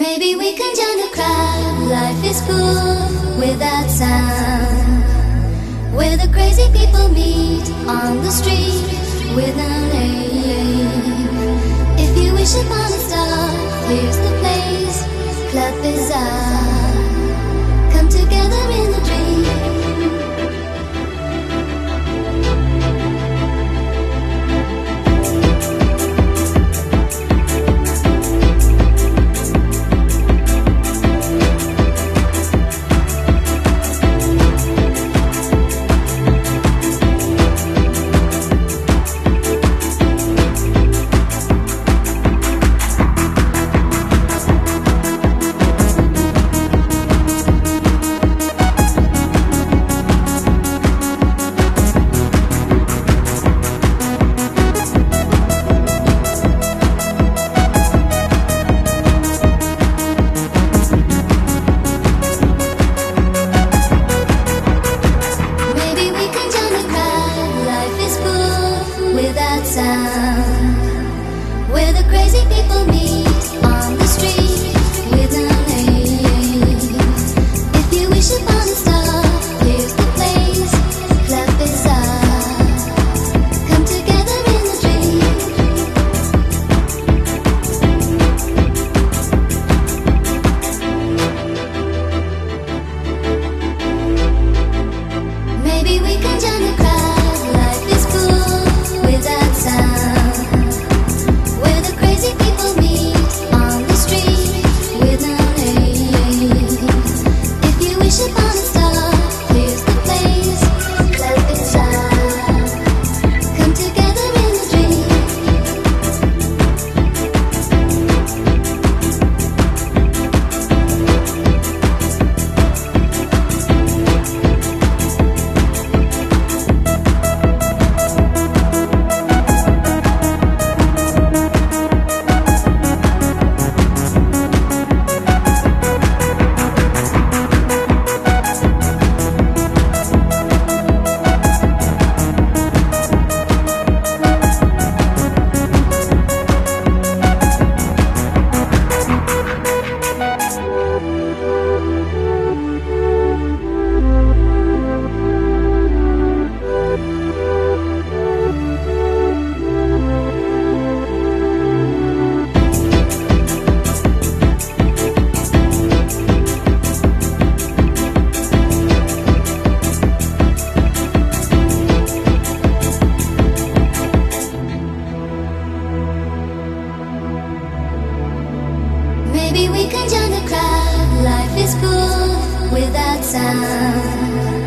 Maybe we can join the crowd. Life is cool without sound, where the crazy people meet on the street with no name. If you wish upon a star, here's the place. Club Bizarre. Come together in a dream. Where the crazy people meet on the street with no name. If you wish upon a star, here's the place. Club Bizarre. Come together in a dream. Maybe we can join the crowd. Life is cool without sound, where the crazy people meet on the street with no name. If you wish upon a star, here's the place. Club Bizarre. Come together in a dream. Maybe we can join the crowd. Life is cool without sound.